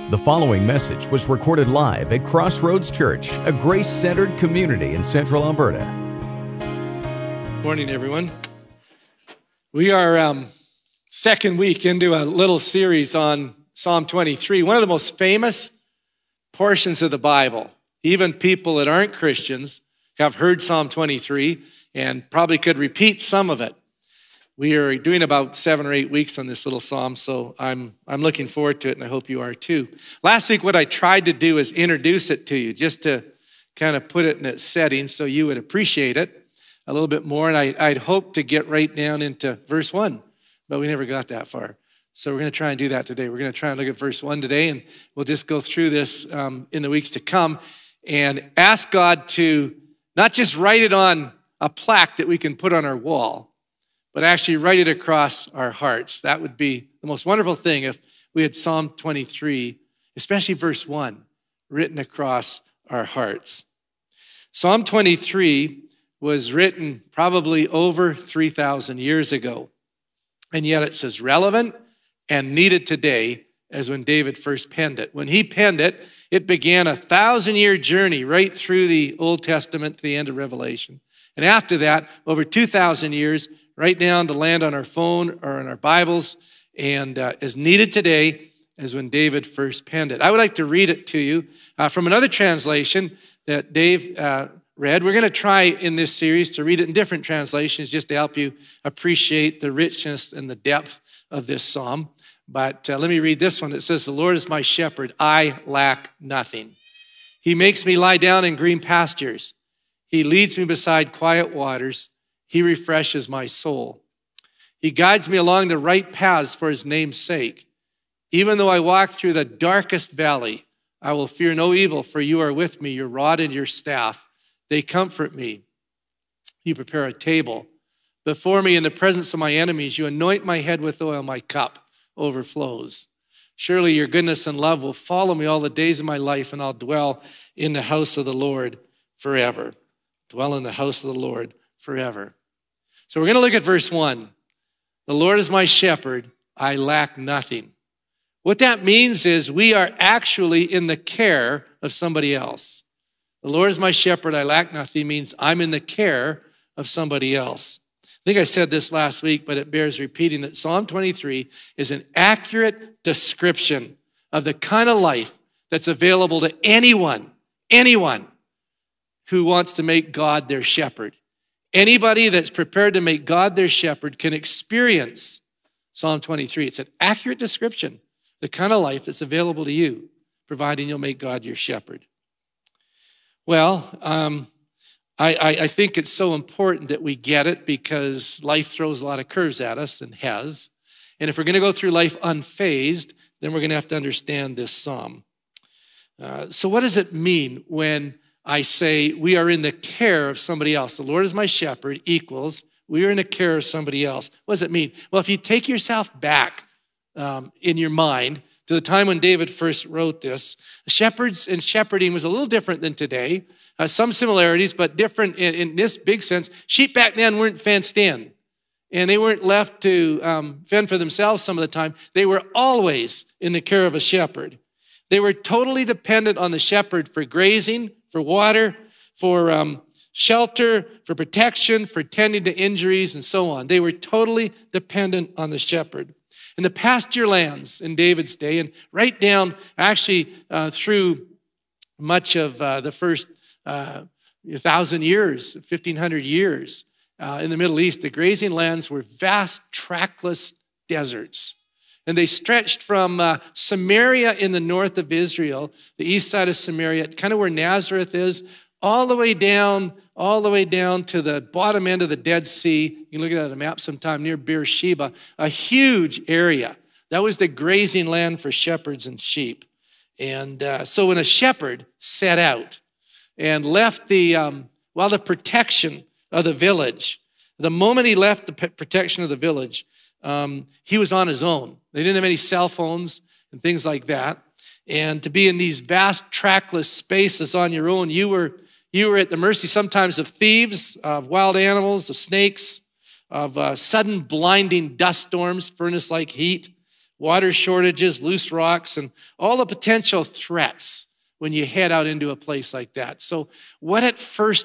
The following message was recorded live at Crossroads Church, a grace-centered community in Central Alberta. Morning, everyone. We are second week into a little series on Psalm 23, one of the most famous portions of the Bible. Even people that aren't Christians have heard Psalm 23 and probably could repeat some of it. We are doing about 7 or 8 weeks on this little psalm, so I'm looking forward to it, and I hope you are too. Last week, what I tried to do is introduce it to you, just to kind of put it in its setting so you would appreciate it a little bit more, and I'd hoped to get right down into verse 1, but we never got that far. So we're going to try and do that today. We're going to try and look at verse 1 today, and we'll just go through this in the weeks to come and ask God to not just write it on a plaque that we can put on our wall, but actually write it across our hearts. That would be the most wonderful thing if we had Psalm 23, especially verse 1, written across our hearts. Psalm 23 was written probably over 3,000 years ago, and yet it's as relevant and needed today as when David first penned it. When he penned it, it began a 1,000-year journey right through the Old Testament to the end of Revelation. And after that, over 2,000 years, right down to land on our phone or in our Bibles, and as needed today as when David first penned it. I would like to read it to you from another translation that Dave read. We're going to try in this series to read it in different translations just to help you appreciate the richness and the depth of this psalm. But let me read this one. It says, "The Lord is my shepherd, I lack nothing. He makes me lie down in green pastures. He leads me beside quiet waters. He refreshes my soul. He guides me along the right paths for his name's sake. Even though I walk through the darkest valley, I will fear no evil, for you are with me. Your rod and your staff, they comfort me. You prepare a table before me in the presence of my enemies. You anoint my head with oil, my cup overflows. Surely your goodness and love will follow me all the days of my life, and I'll dwell in the house of the Lord forever." Dwell in the house of the Lord forever. So we're going to look at verse 1. The Lord is my shepherd, I lack nothing. What that means is we are actually in the care of somebody else. The Lord is my shepherd, I lack nothing means I'm in the care of somebody else. I think I said this last week, but it bears repeating that Psalm 23 is an accurate description of the kind of life that's available to anyone who wants to make God their shepherd. Anybody that's prepared to make God their shepherd can experience Psalm 23. It's an accurate description, the kind of life that's available to you, providing you'll make God your shepherd. Well, I think it's so important that we get it because life throws a lot of curves at us and has. And if we're going to go through life unfazed, then we're going to have to understand this psalm. So what does it mean when I say we are in the care of somebody else? The Lord is my shepherd equals we are in the care of somebody else. What does it mean? Well, if you take yourself back in your mind to the time when David first wrote this, shepherds and shepherding was a little different than today. Some similarities, but different in this big sense. Sheep back then weren't fenced in, and they weren't left to fend for themselves some of the time. They were always in the care of a shepherd. They were totally dependent on the shepherd for grazing, for water, for shelter, for protection, for tending to injuries, and so on. They were totally dependent on the shepherd. In the pasture lands in David's day, and right down actually through much of the first 1,000 years, 1,500 years in the Middle East, the grazing lands were vast, trackless deserts. And they stretched from Samaria in the north of Israel, the east side of Samaria, kind of where Nazareth is, all the way down to the bottom end of the Dead Sea. You can look at it on a map sometime near Beersheba, a huge area. That was the grazing land for shepherds and sheep. And so when a shepherd set out and left the protection of the village, the moment he left the protection of the village, he was on his own. They didn't have any cell phones and things like that. And to be in these vast trackless spaces on your own, you were at the mercy sometimes of thieves, of wild animals, of snakes, of sudden blinding dust storms, furnace-like heat, water shortages, loose rocks, and all the potential threats when you head out into a place like that. So what that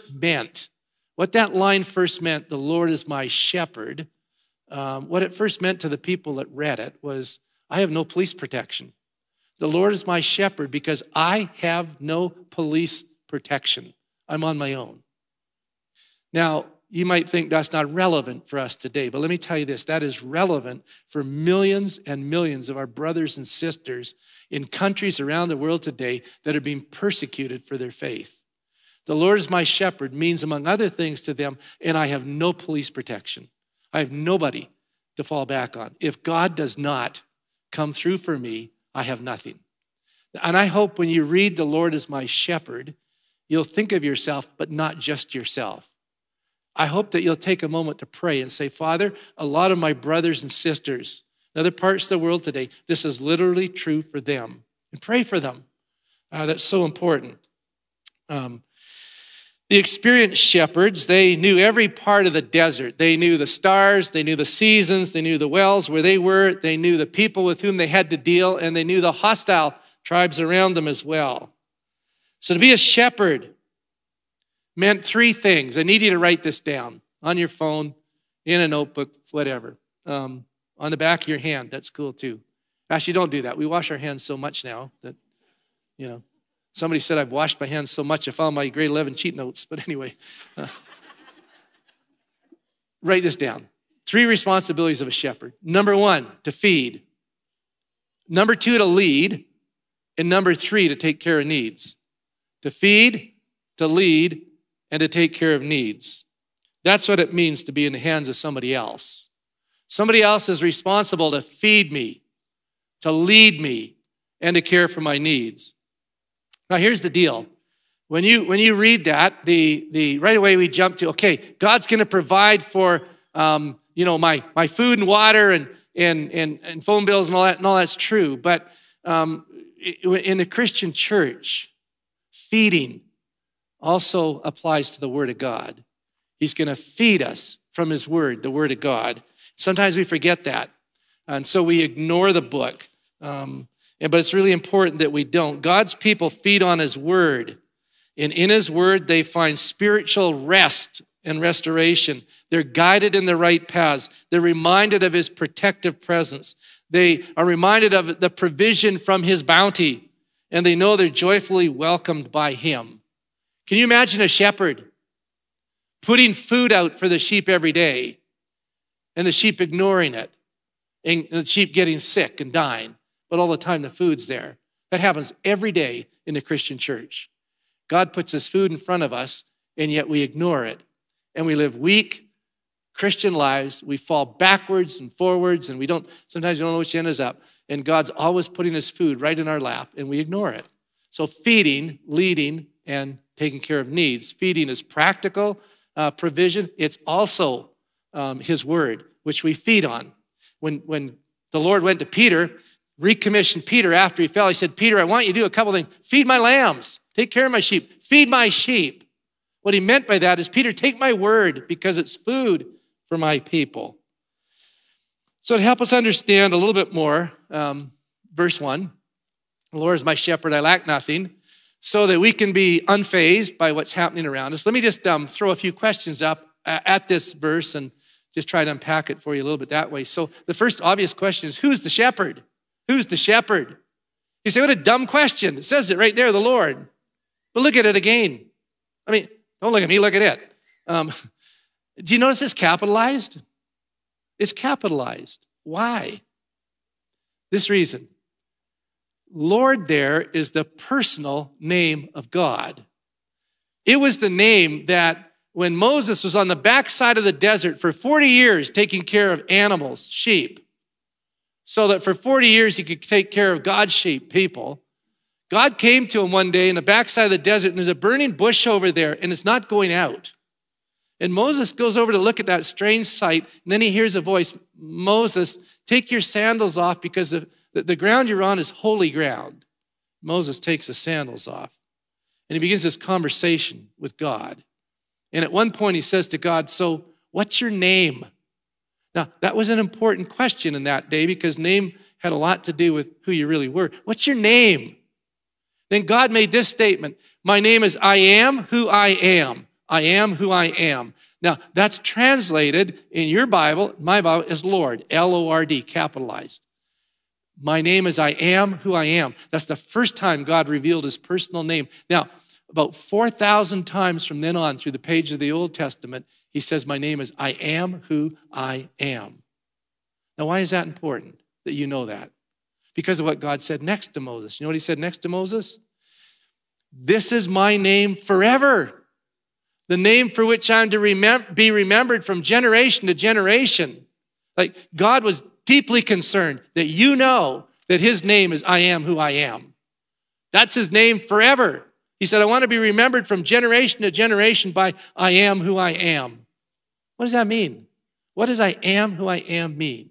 line first meant, the Lord is my shepherd, what it first meant to the people that read it was, I have no police protection. The Lord is my shepherd because I have no police protection. I'm on my own. Now, you might think that's not relevant for us today, but let me tell you this, that is relevant for millions and millions of our brothers and sisters in countries around the world today that are being persecuted for their faith. The Lord is my shepherd means, among other things to them, and I have no police protection. I have nobody to fall back on. If God does not come through for me, I have nothing. And I hope when you read the Lord is my shepherd, you'll think of yourself, but not just yourself. I hope that you'll take a moment to pray and say, Father, a lot of my brothers and sisters in other parts of the world today, this is literally true for them. And pray for them. That's so important. The experienced shepherds, they knew every part of the desert. They knew the stars, they knew the seasons, they knew the wells where they were, they knew the people with whom they had to deal, and they knew the hostile tribes around them as well. So to be a shepherd meant three things. I need you to write this down on your phone, in a notebook, whatever. On the back of your hand, that's cool too. Actually, don't do that. We wash our hands so much now that, somebody said I've washed my hands so much I found my grade 11 cheat notes. But anyway, write this down. 3 responsibilities of a shepherd. Number 1, to feed. Number 2, to lead. And number 3, to take care of needs. To feed, to lead, and to take care of needs. That's what it means to be in the hands of somebody else. Somebody else is responsible to feed me, to lead me, and to care for my needs. Now, here's the deal. When you read that, the right away we jump to, okay, God's going to provide for my food and water and phone bills and all that's true. But in the Christian church, feeding also applies to the Word of God. He's going to feed us from His Word, the Word of God. Sometimes we forget that, and so we ignore the book. But it's really important that we don't. God's people feed on His Word, and in His Word they find spiritual rest and restoration. They're guided in the right paths. They're reminded of His protective presence. They are reminded of the provision from His bounty, and they know they're joyfully welcomed by Him. Can you imagine a shepherd putting food out for the sheep every day and the sheep ignoring it and the sheep getting sick and dying, but all the time the food's there? That happens every day in the Christian church. God puts His food in front of us, and yet we ignore it. And we live weak Christian lives. We fall backwards and forwards, and sometimes we don't know which end is up. And God's always putting His food right in our lap, and we ignore it. So feeding, leading, and taking care of needs. Feeding is practical provision. It's also His Word, which we feed on. When the Lord went to Peter, recommissioned Peter after he fell, He said, Peter, I want you to do a couple things. Feed my lambs. Take care of my sheep. Feed my sheep. What He meant by that is, Peter, take my Word because it's food for my people. So to help us understand a little bit more, verse 1, the Lord is my shepherd, I lack nothing, so that we can be unfazed by what's happening around us. Let me just throw a few questions up at this verse and just try to unpack it for you a little bit that way. So the first obvious question is, who's the shepherd? Who's the shepherd? You say, what a dumb question. It says it right there, the Lord. But look at it again. I mean, don't look at me, look at it. Do you notice it's capitalized? It's capitalized. Why? This reason. Lord there is the personal name of God. It was the name that when Moses was on the backside of the desert for 40 years taking care of animals, sheep, so that for 40 years he could take care of God's sheep, people, God came to him one day in the backside of the desert, and there's a burning bush over there, and it's not going out. And Moses goes over to look at that strange sight, and then he hears a voice, Moses, take your sandals off because the ground you're on is holy ground. Moses takes the sandals off, and he begins this conversation with God. And at one point he says to God, so what's your name? Now, that was an important question in that day because name had a lot to do with who you really were. What's your name? Then God made this statement, my name is I am who I am. I am who I am. Now, that's translated in your Bible, my Bible, as Lord, L-O-R-D, capitalized. My name is I am who I am. That's the first time God revealed his personal name. Now, about 4,000 times from then on through the page of the Old Testament, he says, my name is I am who I am. Now, why is that important that you know that? Because of what God said next to Moses. You know what he said next to Moses? This is my name forever. The name for which I'm to be remembered from generation to generation. Like God was deeply concerned that you know that his name is I am who I am. That's his name forever. He said, I want to be remembered from generation to generation by I am who I am. What does that mean? What does I am who I am mean?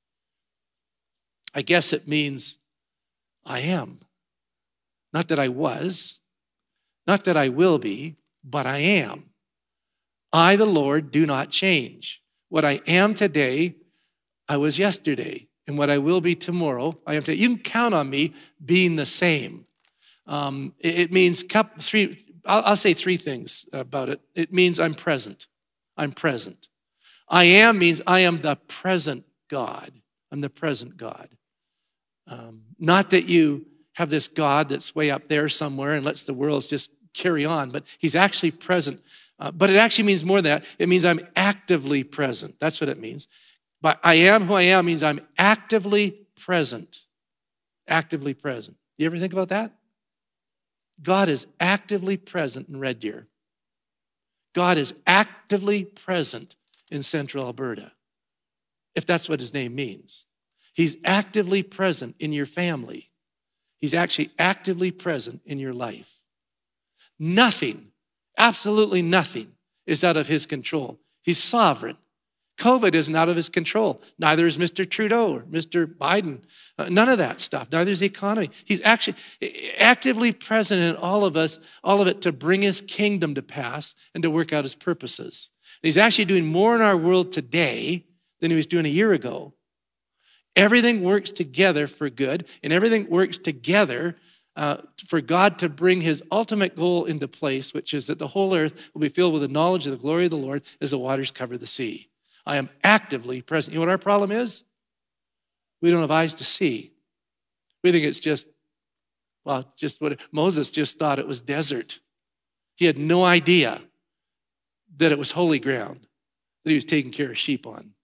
I guess it means I am. Not that I was, not that I will be, but I am. I, the Lord, do not change. What I am today, I was yesterday. And what I will be tomorrow, I am today. You can count on me being the same. It means I'll say three things about it. It means I'm present. I'm present. I am means I am the present God. I'm the present God. Not that you have this God that's way up there somewhere and lets the world just carry on, but he's actually present. But it actually means more than that. It means I'm actively present. That's what it means. But I am who I am means I'm actively present. Actively present. You ever think about that? God is actively present in Red Deer. God is actively present in Central Alberta, if that's what his name means. He's actively present in your family. He's actually actively present in your life. Nothing, absolutely nothing is out of his control. He's sovereign. COVID isn't out of his control. Neither is Mr. Trudeau or Mr. Biden. None of that stuff. Neither is the economy. He's actually actively present in all of us, all of it to bring his kingdom to pass and to work out his purposes. And he's actually doing more in our world today than he was doing a year ago. Everything works together for good, and everything works together for God to bring his ultimate goal into place, which is that the whole earth will be filled with the knowledge of the glory of the Lord as the waters cover the sea. I am actively present. You know what our problem is? We don't have eyes to see. We think it's just what Moses just thought it was desert. He had no idea that it was holy ground that he was taking care of sheep on.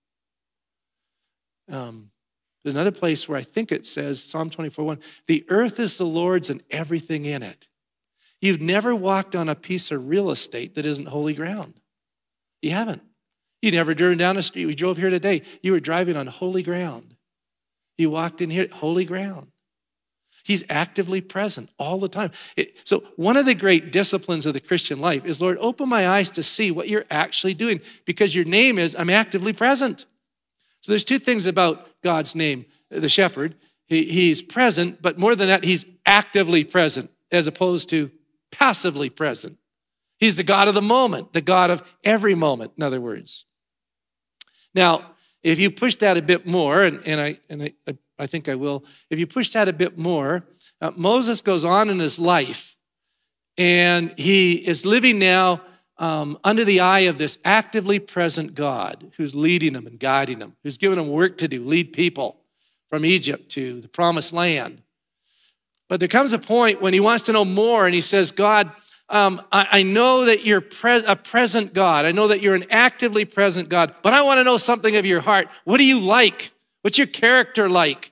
There's another place where I think it says, Psalm 24:1, the earth is the Lord's and everything in it. You've never walked on a piece of real estate that isn't holy ground. You haven't. You never driven down the street. We drove here today. You were driving on holy ground. You walked in here, holy ground. He's actively present all the time. So one of the great disciplines of the Christian life is, Lord, open my eyes to see what you're actually doing, because your name is, I'm actively present. So there's two things about God's name, the shepherd. He's present, but more than that, he's actively present as opposed to passively present. He's the God of the moment, the God of every moment, in other words. Now, if you push that a bit more, and I think I will, if you push that a bit more, Moses goes on in his life, and he is living now under the eye of this actively present God who's leading him and guiding him, who's giving him work to do, lead people from Egypt to the promised land. But there comes a point when he wants to know more, and he says, God, I know that you're a present God. I know that you're an actively present God, but I want to know something of your heart. What do you like? What's your character like?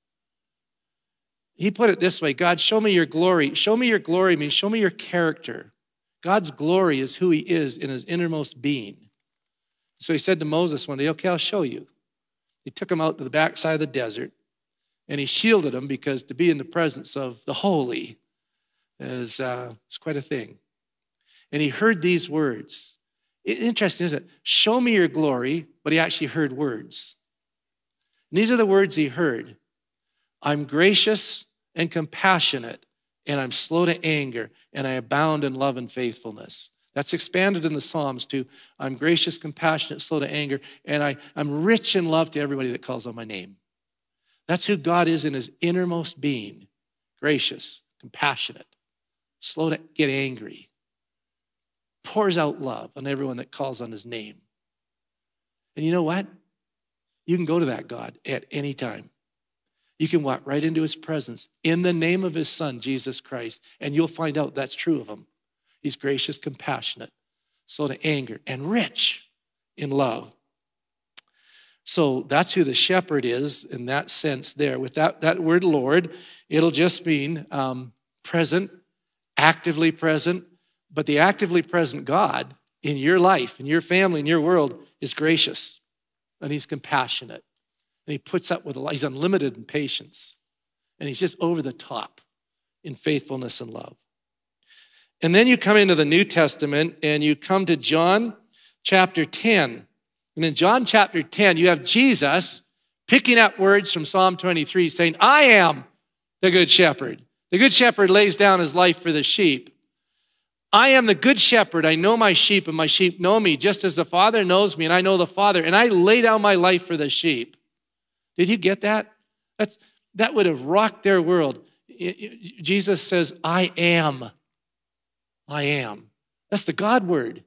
He put it this way, God, show me your glory. Show me your glory means show me your character. God's glory is who he is in his innermost being. So he said to Moses one day, okay, I'll show you. He took him out to the backside of the desert, and he shielded him, because to be in the presence of the holy is quite a thing. And he heard these words. Interesting, isn't it? Show me your glory, but he actually heard words. And these are the words he heard. I'm gracious and compassionate, and I'm slow to anger, and I abound in love and faithfulness. That's expanded in the Psalms too. I'm gracious, compassionate, slow to anger, and I'm rich in love to everybody that calls on my name. That's who God is in his innermost being. Gracious, compassionate, slow to get angry, pours out love on everyone that calls on his name. And you know what? You can go to that God at any time. You can walk right into his presence in the name of his son, Jesus Christ, and you'll find out that's true of him. He's gracious, compassionate, slow to anger, and rich in love. So that's who the shepherd is in that sense there. With that word Lord, it'll just mean present, actively present. But the actively present God in your life, in your family, in your world is gracious. And he's compassionate. And he puts up with a lot. He's unlimited in patience. And he's just over the top in faithfulness and love. And then you come into the New Testament and you come to John chapter 10. And in John chapter 10, you have Jesus picking up words from Psalm 23 saying, I am the good shepherd. The good shepherd lays down his life for the sheep. I am the good shepherd. I know my sheep and my sheep know me, just as the Father knows me and I know the Father. And I lay down my life for the sheep. Did you get that? That would have rocked their world. Jesus says, I am. I am. That's the God word.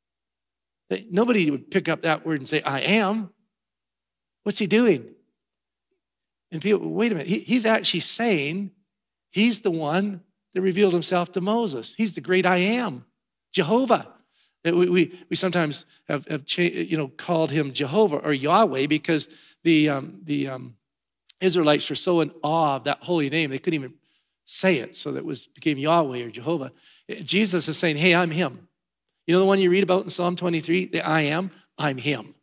Nobody would pick up that word and say, I am. What's he doing? And people, wait a minute. He's actually saying he's the one that revealed himself to Moses. He's the great I am, Jehovah. We sometimes have called him Jehovah or Yahweh because the Israelites were so in awe of that holy name they couldn't even say it, so that became Yahweh or Jehovah. Jesus is saying, hey, I'm him. You know the one you read about in Psalm 23? The I am, I'm him.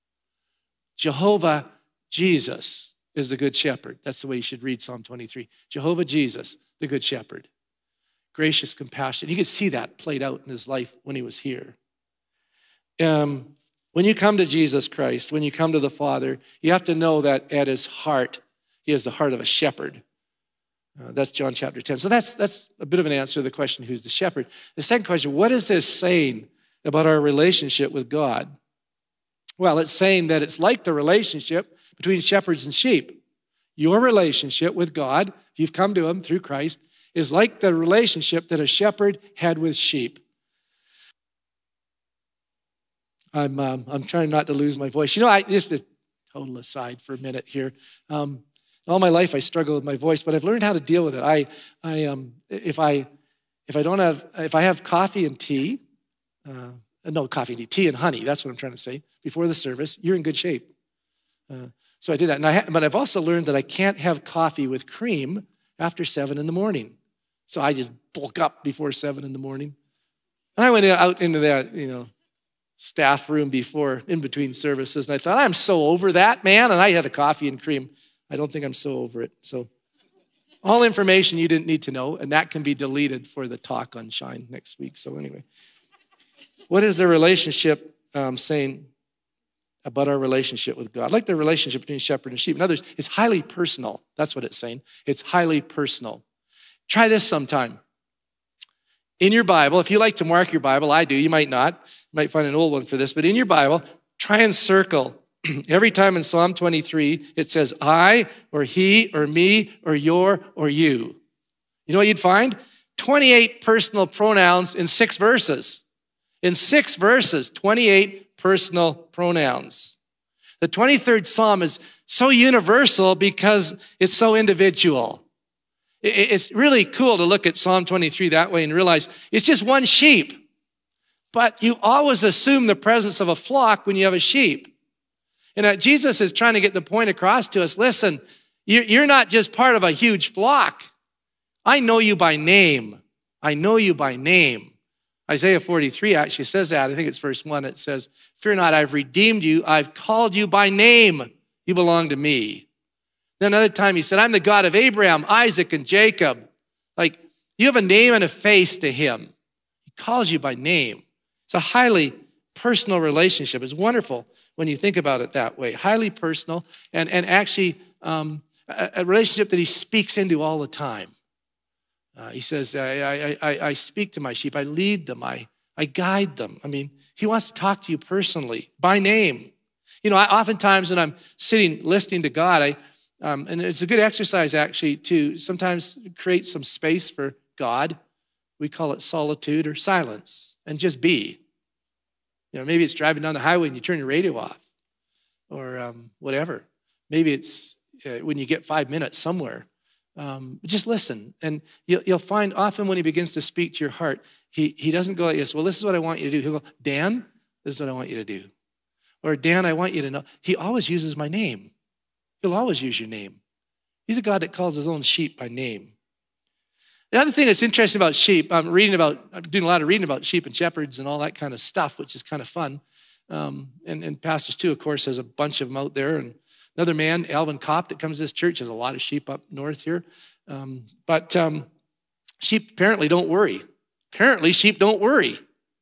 Jehovah Jesus is the good shepherd. That's the way you should read Psalm 23. Jehovah Jesus, the good shepherd. Gracious, compassionate. You could see that played out in his life when he was here. When you come to Jesus Christ, when you come to the Father, you have to know that at his heart, he has the heart of a shepherd. That's John chapter 10. So that's a bit of an answer to the question, who's the shepherd? The second question, what is this saying about our relationship with God? Well, it's saying that it's like the relationship between shepherds and sheep. Your relationship with God, if you've come to him through Christ, is like the relationship that a shepherd had with sheep. I'm trying not to lose my voice. Just a total aside for a minute here. All my life I struggle with my voice, but I've learned how to deal with it. If I have coffee and tea, tea and honey, that's what I'm trying to say, before the service, you're in good shape. So I did that. But I've also learned that I can't have coffee with cream after 7 in the morning. So I just bulk up before 7 in the morning. And I went out into that, staff room in between services, and I thought, I'm so over that, man. And I had a coffee and cream. I don't think I'm so over it. So all information you didn't need to know, and that can be deleted for the talk on Shine next week. So anyway, what is the relationship saying about our relationship with God? Like the relationship between shepherd and sheep. In others, it's highly personal. That's what it's saying. It's highly personal. Try this sometime. In your Bible, if you like to mark your Bible, I do, you might not. You might find an old one for this, but in your Bible, try and circle. Every time in Psalm 23, it says I, or he, or me, or your, or you. You know what you'd find? 28 personal pronouns in 6 verses. In 6 verses, 28 personal pronouns. The 23rd Psalm is so universal because it's so individual. It's really cool to look at Psalm 23 that way and realize it's just one sheep. But you always assume the presence of a flock when you have a sheep. And Jesus is trying to get the point across to us. Listen, you're not just part of a huge flock. I know you by name. I know you by name. Isaiah 43 actually says that. I think it's verse 1. It says, fear not, I've redeemed you. I've called you by name. You belong to me. Then another time he said, I'm the God of Abraham, Isaac, and Jacob. Like, you have a name and a face to him. He calls you by name. It's a highly personal relationship. It's wonderful when you think about it that way. Highly personal and actually a relationship that he speaks into all the time. He says, I speak to my sheep. I lead them. I guide them. I mean, he wants to talk to you personally by name. Oftentimes when I'm sitting listening to God, And it's a good exercise, actually, to sometimes create some space for God. We call it solitude or silence, and just be. Maybe it's driving down the highway and you turn your radio off, or whatever. Maybe it's when you get 5 minutes somewhere. Just listen, and you'll find often when he begins to speak to your heart, he doesn't go like this, well, this is what I want you to do. He'll go, Dan, this is what I want you to do. Or, Dan, I want you to know. He always uses my name. He'll always use your name. He's a God that calls his own sheep by name. The other thing that's interesting about sheep, I'm doing a lot of reading about sheep and shepherds and all that kind of stuff, which is kind of fun. And Pastors too, of course, has a bunch of them out there. And another man, Alvin Kopp, that comes to this church, has a lot of sheep up north here. But sheep apparently don't worry. Apparently, sheep don't worry.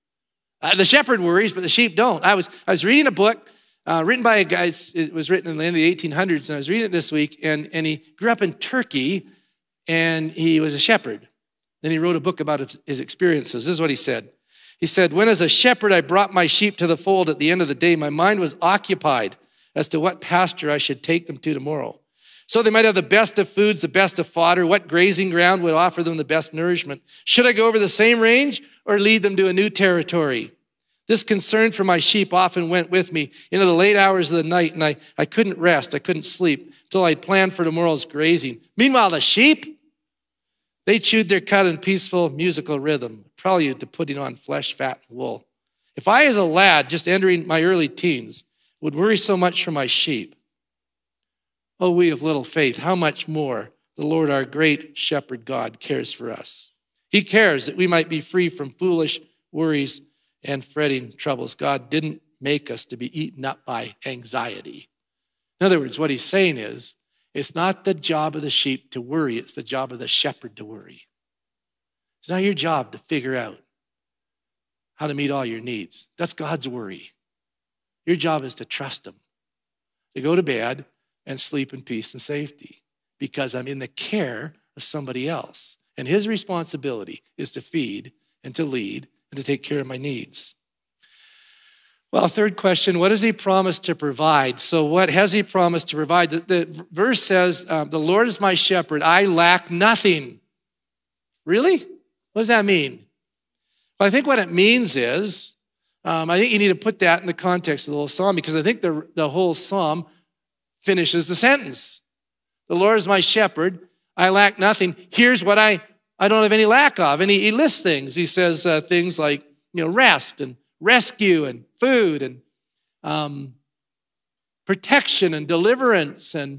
The shepherd worries, but the sheep don't. I was reading a book written by a guy. It was written in the end of the 1800s, and I was reading it this week. And he grew up in Turkey, and he was a shepherd. Then he wrote a book about his experiences. This is what he said. He said, when as a shepherd I brought my sheep to the fold at the end of the day, my mind was occupied as to what pasture I should take them to tomorrow. So they might have the best of foods, the best of fodder, what grazing ground would offer them the best nourishment. Should I go over the same range or lead them to a new territory? This concern for my sheep often went with me into the late hours of the night, and I couldn't rest, I couldn't sleep until I'd planned for tomorrow's grazing. Meanwhile, the sheep, they chewed their cud in peaceful musical rhythm, prelude to putting on flesh, fat, and wool. If I, as a lad just entering my early teens, would worry so much for my sheep, oh, we of little faith, how much more the Lord, our great shepherd God, cares for us. He cares that we might be free from foolish worries and fretting troubles. God didn't make us to be eaten up by anxiety. In other words, what he's saying is, it's not the job of the sheep to worry, it's the job of the shepherd to worry. It's not your job to figure out how to meet all your needs. That's God's worry. Your job is to trust him, to go to bed and sleep in peace and safety, because I'm in the care of somebody else. And his responsibility is to feed and to lead and to take care of my needs. Well, third question, what does he promise to provide? So what has he promised to provide? The verse says, the Lord is my shepherd, I lack nothing. Really? What does that mean? Well, I think what it means is, I think you need to put that in the context of the whole psalm, because I think the whole psalm finishes the sentence. The Lord is my shepherd, I lack nothing. Here's what I don't have any lack of. And he lists things. He says things like, rest and rescue and food and protection and deliverance and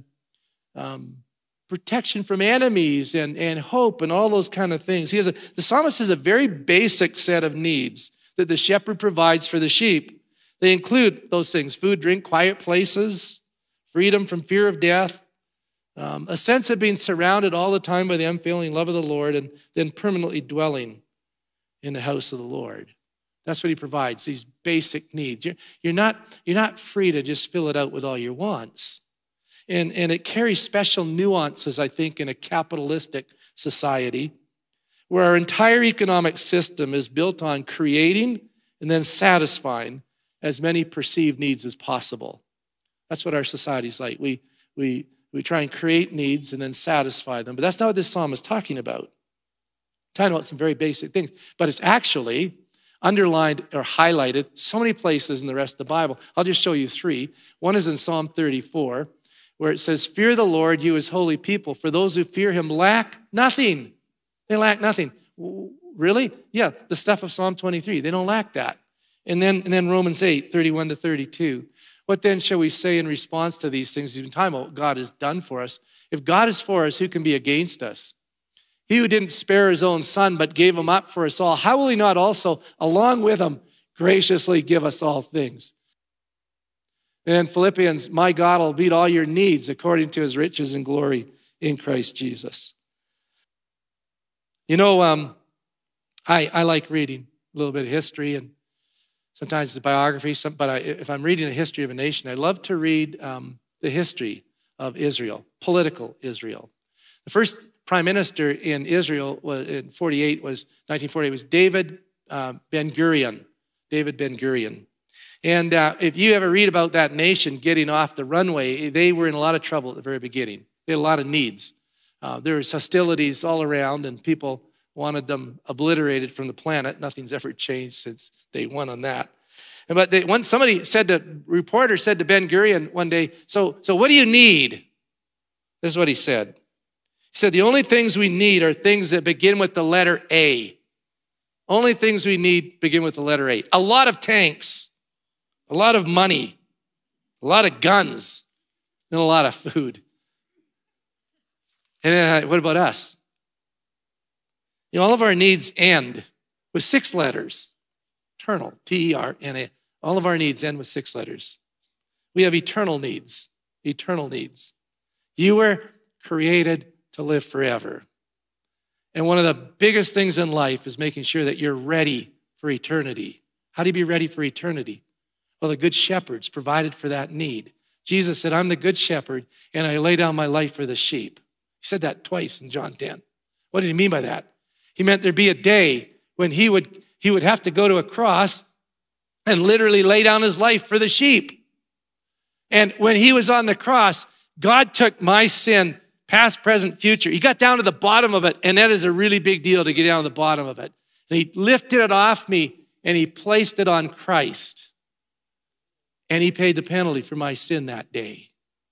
protection from enemies and hope and all those kind of things. The psalmist has a very basic set of needs that the shepherd provides for the sheep. They include those things: food, drink, quiet places, freedom from fear of death, a sense of being surrounded all the time by the unfailing love of the Lord, and then permanently dwelling in the house of the Lord. That's what he provides, these basic needs. You're not free to just fill it out with all your wants. And it carries special nuances, I think, in a capitalistic society where our entire economic system is built on creating and then satisfying as many perceived needs as possible. That's what our society's like. We try and create needs and then satisfy them. But that's not what this psalm is talking about. It's talking about some very basic things. But it's actually underlined or highlighted so many places in the rest of the Bible. I'll just show you three. One is in Psalm 34, where it says, fear the Lord, you his holy people, for those who fear him lack nothing. They lack nothing. Really? Yeah, the stuff of Psalm 23. They don't lack that. And then Romans 8, 31 to 32. What then shall we say in response to these things? He's been talking about what God has done for us. If God is for us, who can be against us? He who didn't spare his own son, but gave him up for us all, how will he not also, along with him, graciously give us all things? And Philippians, my God will meet all your needs according to his riches and glory in Christ Jesus. I like reading a little bit of history and sometimes the biography, but if I'm reading a history of a nation, I love to read the history of Israel, political Israel. The first prime minister in Israel in 1948 was David Ben-Gurion. David Ben-Gurion. And if you ever read about that nation getting off the runway, they were in a lot of trouble at the very beginning. They had a lot of needs. There was hostilities all around, and people wanted them obliterated from the planet. Nothing's ever changed since day one on that. But reporter said to Ben Gurion one day, so what do you need? This is what he said. He said, the only things we need are things that begin with the letter A. Only things we need begin with the letter A. A lot of tanks, a lot of money, a lot of guns, and a lot of food. And then what about us? All of our needs end with 6 letters. Eternal, T-E-R-N-A. All of our needs end with 6 letters. We have eternal needs. Eternal needs. You were created to live forever. And one of the biggest things in life is making sure that you're ready for eternity. How do you be ready for eternity? Well, the good shepherds provided for that need. Jesus said, I'm the good shepherd, and I lay down my life for the sheep. He said that twice in John 10. What did he mean by that? He meant there'd be a day when he would have to go to a cross and literally lay down his life for the sheep. And when he was on the cross, God took my sin, past, present, future. He got down to the bottom of it, and that is a really big deal to get down to the bottom of it. And he lifted it off me, and he placed it on Christ. And he paid the penalty for my sin that day.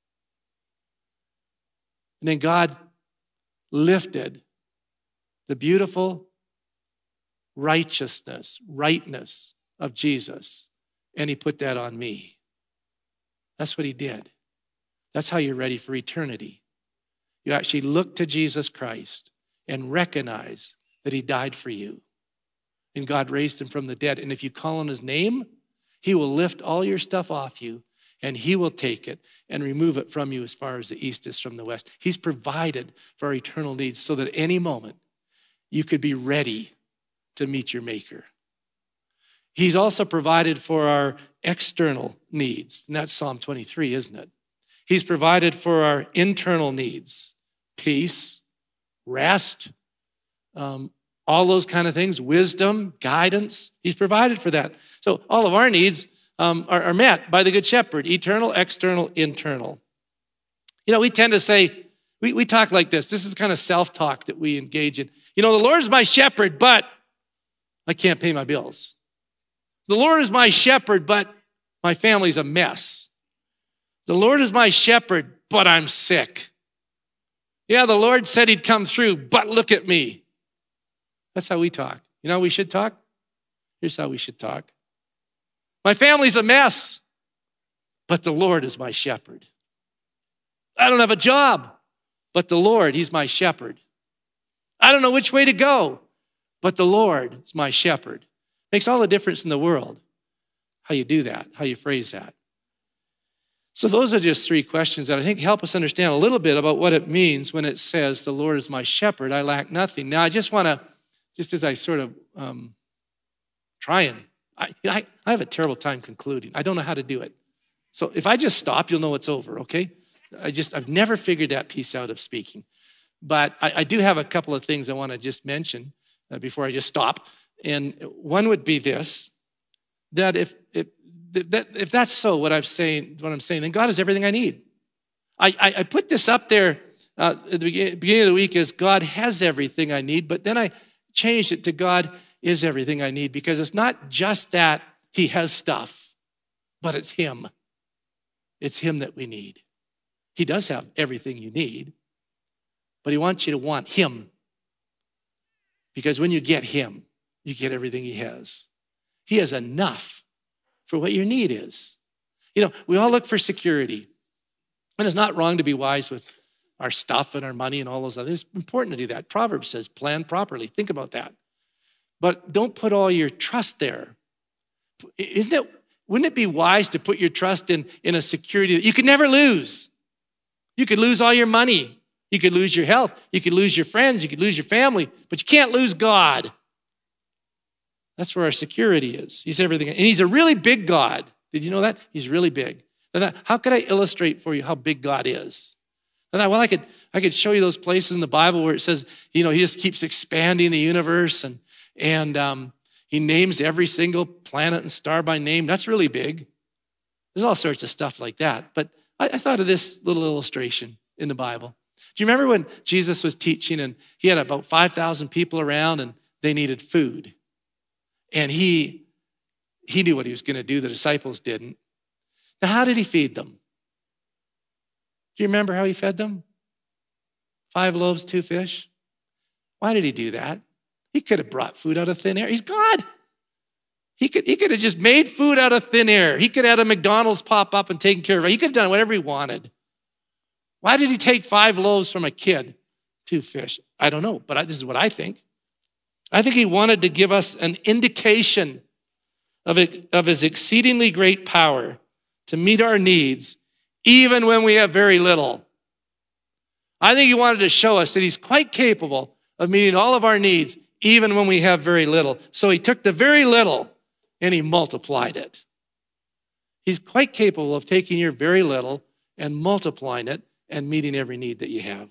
And then God lifted the beautiful righteousness, rightness of Jesus, and he put that on me. That's what he did. That's how you're ready for eternity. You actually look to Jesus Christ and recognize that he died for you. And God raised him from the dead. And if you call on his name, he will lift all your stuff off you, and he will take it and remove it from you as far as the east is from the west. He's provided for our eternal needs so that at any moment you could be ready to meet your Maker. He's also provided for our external needs. And that's Psalm 23, isn't it? He's provided for our internal needs. Peace, rest, all those kind of things, wisdom, guidance. He's provided for that. So all of our needs are met by the Good Shepherd, eternal, external, internal. We tend to say, we talk like this. This is kind of self-talk that we engage in. The Lord's my shepherd, but I can't pay my bills. The Lord is my shepherd, but my family's a mess. The Lord is my shepherd, but I'm sick. Yeah, the Lord said he'd come through, but look at me. That's how we talk. You know how we should talk? Here's how we should talk. My family's a mess, but the Lord is my shepherd. I don't have a job, but the Lord, he's my shepherd. I don't know which way to go, but the Lord is my shepherd. Makes all the difference in the world how you do that, how you phrase that. So those are just 3 questions that I think help us understand a little bit about what it means when it says, the Lord is my shepherd, I lack nothing. Now, I just want to, just as I sort of I have a terrible time concluding. I don't know how to do it. So if I just stop, you'll know it's over, okay? I've never figured that piece out of speaking. But I do have a couple of things I want to just mention before I just stop. And one would be this, that if that's so, what I'm saying, then God is everything I need. I put this up there at the beginning of the week as God has everything I need, but then I changed it to God is everything I need, because it's not just that he has stuff, but it's him. It's him that we need. He does have everything you need, but he wants you to want him, because when you get him, you get everything he has. He has enough for what your need is. We all look for security, and it's not wrong to be wise with our stuff and our money and all those others. It's important to do that. Proverbs says, plan properly. Think about that. But don't put all your trust there. Wouldn't it be wise to put your trust in a security that you could never lose? You could lose all your money. You could lose your health. You could lose your friends. You could lose your family. But you can't lose God. That's where our security is. He's everything. And he's a really big God. Did you know that? He's really big. And how could I illustrate for you how big God is? And I could show you those places in the Bible where it says, he just keeps expanding the universe and He names every single planet and star by name. That's really big. There's all sorts of stuff like that. But I thought of this little illustration in the Bible. Do you remember when Jesus was teaching and he had about 5,000 people around and they needed food? And he knew what he was going to do. The disciples didn't. Now, how did he feed them? Do you remember how he fed them? 5 loaves, 2 fish. Why did he do that? He could have brought food out of thin air. He's God. He could have just made food out of thin air. He could have had a McDonald's pop up and taken care of it. He could have done whatever he wanted. Why did he take 5 loaves from a kid, 2 fish? I don't know, but this is what I think. I think he wanted to give us an indication of his exceedingly great power to meet our needs, even when we have very little. I think he wanted to show us that he's quite capable of meeting all of our needs, even when we have very little. So he took the very little and he multiplied it. He's quite capable of taking your very little and multiplying it and meeting every need that you have.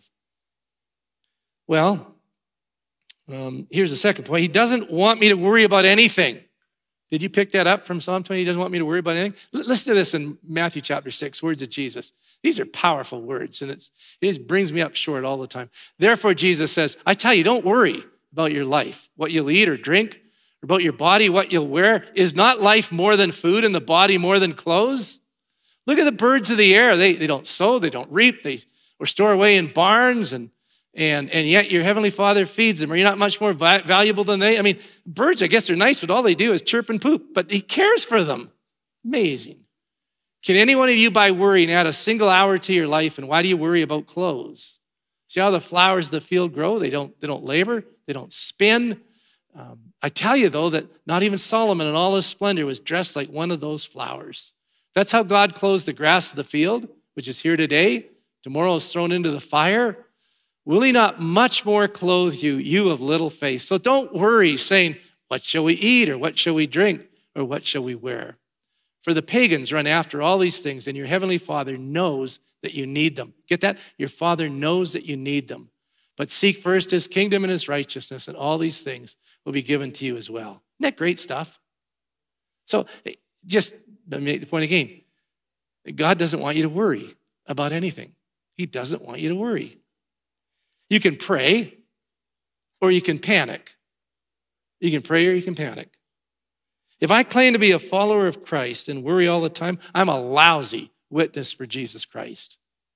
Well, here's the second point. He doesn't want me to worry about anything. Did you pick that up from Psalm 20? He doesn't want me to worry about anything. Listen to this in Matthew chapter 6, words of Jesus. These are powerful words, and it just brings me up short all the time. Therefore, Jesus says, I tell you, don't worry about your life, what you'll eat or drink, or about your body, what you'll wear. Is not life more than food and the body more than clothes? Look at the birds of the air. They don't sow, they don't reap, or store away in barns, and yet your heavenly Father feeds them. Are you not much more valuable than they? I mean, birds, I guess they're nice, but all they do is chirp and poop. But he cares for them. Amazing. Can any one of you, by worrying, add a single hour to your life? And why do you worry about clothes? See how the flowers of the field grow? They don't labor. They don't spin. I tell you, though, that not even Solomon in all his splendor was dressed like one of those flowers. That's how God clothes the grass of the field, which is here today. Tomorrow is thrown into the fire. Will he not much more clothe you, you of little faith? So don't worry saying, what shall we eat, or what shall we drink, or what shall we wear? For the pagans run after all these things, and your heavenly Father knows that you need them. Get that? Your Father knows that you need them. But seek first his kingdom and his righteousness, and all these things will be given to you as well. Isn't that great stuff? So just let me make the point again. God doesn't want you to worry about anything. He doesn't want you to worry. You can pray or you can panic. You can pray or you can panic. If I claim to be a follower of Christ and worry all the time, I'm a lousy witness for Jesus Christ.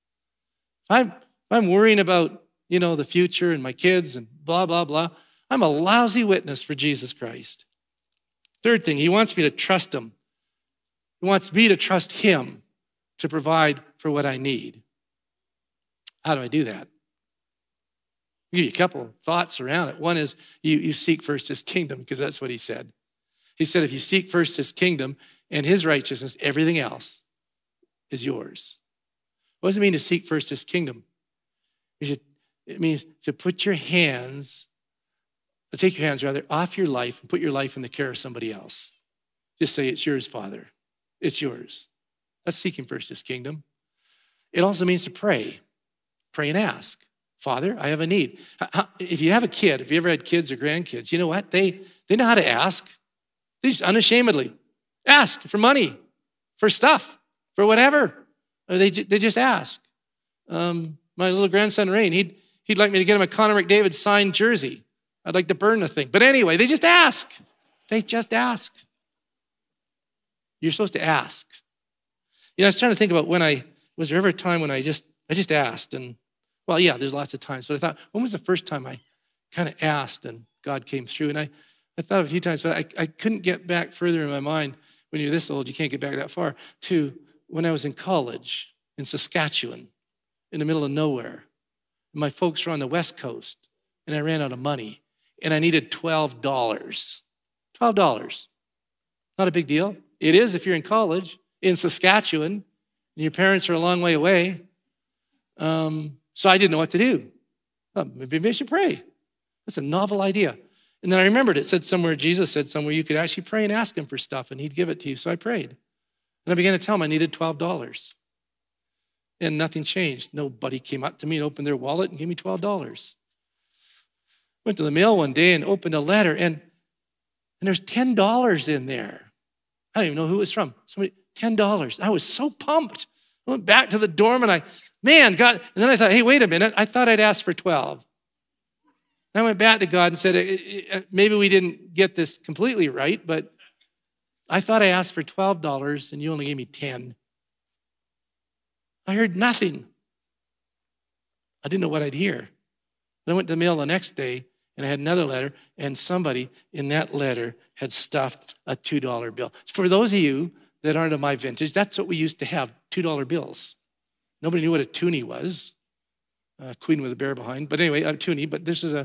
If I'm worrying about, the future and my kids and blah, blah, blah, I'm a lousy witness for Jesus Christ. Third thing, he wants me to trust him. He wants me to trust him to provide for what I need. How do I do that? I'll give you a couple of thoughts around it. One is you seek first his kingdom, because that's what he said. He said, if you seek first his kingdom and his righteousness, everything else is yours. What does it mean to seek first his kingdom? It means to take your hands off your life and put your life in the care of somebody else. Just say, it's yours, Father. It's yours. That's seeking first his kingdom. It also means to pray. Pray and ask. Father, I have a need. If you have a kid, if you ever had kids or grandkids, you know what? They know how to ask. They just unashamedly ask for money, for stuff, for whatever. They just ask. My little grandson, Rain, he'd like me to get him a Connor McDavid signed jersey. I'd like to burn the thing. But anyway, they just ask. They just ask. You're supposed to ask. I was trying to think about was there ever a time when I just asked? And, well, yeah, there's lots of times. But I thought, when was the first time I kind of asked and God came through? And I thought a few times, but I couldn't get back further in my mind. When you're this old, you can't get back that far, to when I was in college in Saskatchewan, in the middle of nowhere. My folks were on the West Coast, and I ran out of money, and I needed $12. $12. Not a big deal. It is if you're in college in Saskatchewan, and your parents are a long way away. So I didn't know what to do. Maybe I should pray. That's a novel idea. And then I remembered Jesus said somewhere you could actually pray and ask him for stuff, and he'd give it to you. So I prayed. And I began to tell him I needed $12. And nothing changed. Nobody came up to me and opened their wallet and gave me $12. Went to the mail one day and opened a letter, and And there's $10 in there. I don't even know who it was from. Somebody, $10. I was so pumped. I went back to the dorm and God, and then I thought, hey, wait a minute. I thought I'd asked for 12. And I went back to God and said, maybe we didn't get this completely right, but I thought I asked for $12 and you only gave me 10. I heard nothing. I didn't know what I'd hear. Then I went to the mail the next day and I had another letter, and somebody in that letter had stuffed a $2 bill. For those of you that aren't of my vintage, that's what we used to have, $2 bills. Nobody knew what a toonie was. Queen with a bear behind. But anyway, a toonie. But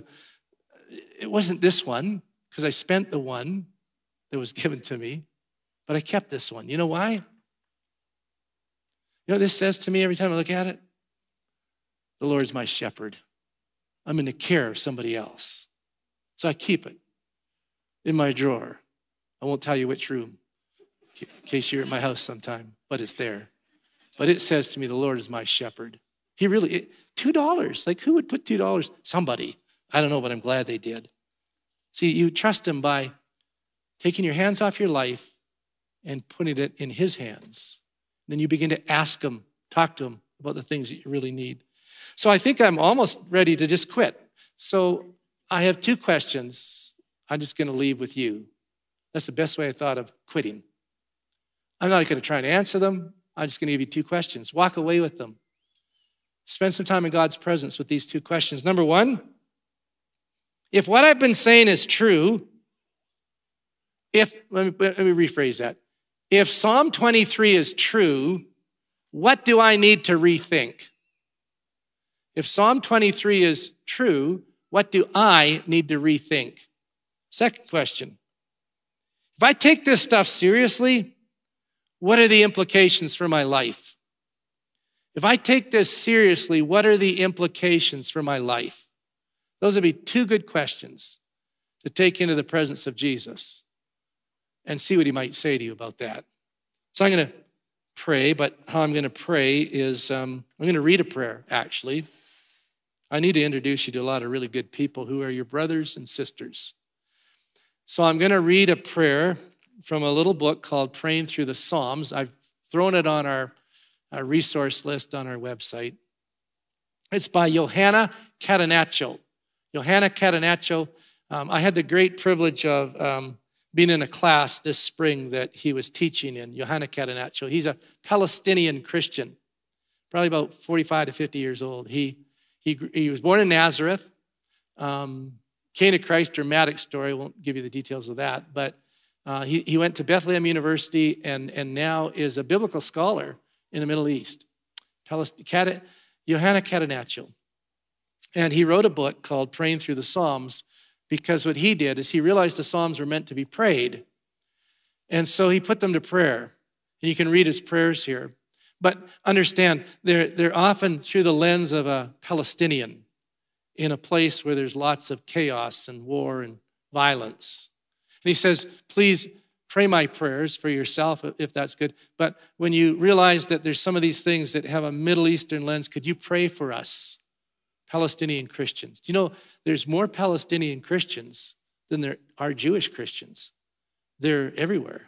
it wasn't this one, because I spent the one that was given to me. But I kept this one. You know why? You know what this says to me every time I look at it? The Lord's my shepherd. I'm in the care of somebody else. So I keep it in my drawer. I won't tell you which room, in case you're at my house sometime, but it's there. But it says to me, the Lord is my shepherd. $2. Like, who would put $2? Somebody. I don't know, but I'm glad they did. See, you trust him by taking your hands off your life and putting it in his hands. Then you begin to ask him, talk to him about the things that you really need. So I think I'm almost ready to just quit. So I have 2 questions I'm just going to leave with you. That's the best way I thought of quitting. I'm not going to try and answer them. I'm just going to give you 2 questions. Walk away with them. Spend some time in God's presence with these 2 questions. Number 1, if what I've been saying is true, let me rephrase that. If Psalm 23 is true, what do I need to rethink? If Psalm 23 is true, what do I need to rethink? Second question. If I take this stuff seriously, what are the implications for my life? If I take this seriously, what are the implications for my life? Those would be 2 good questions to take into the presence of Jesus and see what he might say to you about that. So I'm going to pray, but how I'm going to pray is I'm going to read a prayer, actually. I need to introduce you to a lot of really good people who are your brothers and sisters. So I'm going to read a prayer from a little book called Praying Through the Psalms. I've thrown it on our resource list on our website. It's by Johanna Catanaccio. Johanna Catanaccio, I had the great privilege of being in a class this spring that he was teaching in, Johanna Catanaccio. He's a Palestinian Christian, probably about 45 to 50 years old. He was born in Nazareth, came to Christ, dramatic story. I won't give you the details of that, but he went to Bethlehem University and now is a biblical scholar in the Middle East. Johanna Catanaccio. And he wrote a book called Praying Through the Psalms because what he did is he realized the Psalms were meant to be prayed. And so he put them to prayer. And you can read his prayers here. But understand, they're often through the lens of a Palestinian in a place where there's lots of chaos and war and violence. And he says, please pray my prayers for yourself if that's good. But when you realize that there's some of these things that have a Middle Eastern lens, could you pray for us, Palestinian Christians? Do you know there's more Palestinian Christians than there are Jewish Christians? They're everywhere.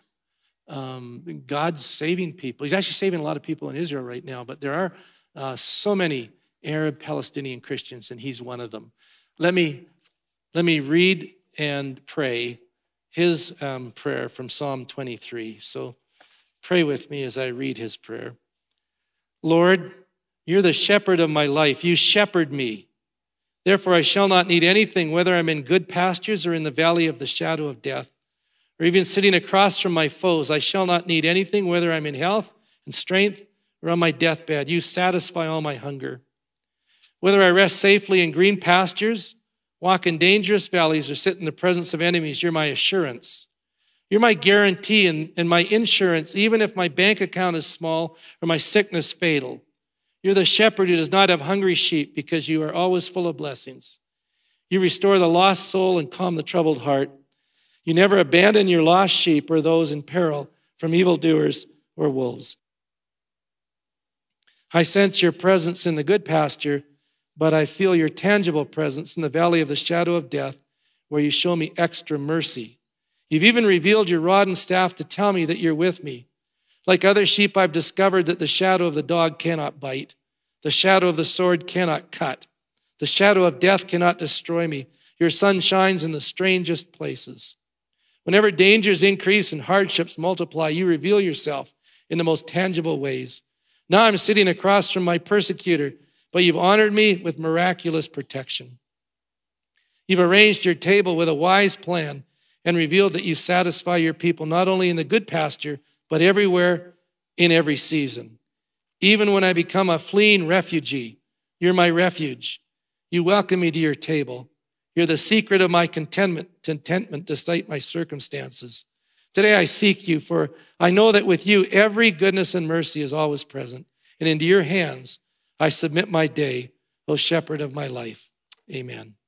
God's saving people. He's actually saving a lot of people in Israel right now, but there are so many Arab Palestinian Christians, and he's one of them. Let me read and pray his prayer from Psalm 23. So pray with me as I read his prayer. Lord, you're the shepherd of my life. You shepherd me. Therefore, I shall not need anything, whether I'm in good pastures or in the valley of the shadow of death, or even sitting across from my foes. I shall not need anything, whether I'm in health and strength or on my deathbed. You satisfy all my hunger. Whether I rest safely in green pastures, walk in dangerous valleys, or sit in the presence of enemies, you're my assurance. You're my guarantee and my insurance, even if my bank account is small or my sickness fatal. You're the shepherd who does not have hungry sheep because you are always full of blessings. You restore the lost soul and calm the troubled heart. You never abandon your lost sheep or those in peril from evildoers or wolves. I sense your presence in the good pasture, but I feel your tangible presence in the valley of the shadow of death, where you show me extra mercy. You've even revealed your rod and staff to tell me that you're with me. Like other sheep, I've discovered that the shadow of the dog cannot bite. The shadow of the sword cannot cut. The shadow of death cannot destroy me. Your sun shines in the strangest places. Whenever dangers increase and hardships multiply, you reveal yourself in the most tangible ways. Now I'm sitting across from my persecutor, but you've honored me with miraculous protection. You've arranged your table with a wise plan and revealed that you satisfy your people not only in the good pasture, but everywhere in every season. Even when I become a fleeing refugee, you're my refuge. You welcome me to your table. You're the secret of my contentment despite my circumstances. Today I seek you, for I know that with you every goodness and mercy is always present. And into your hands I submit my day, O shepherd of my life. Amen.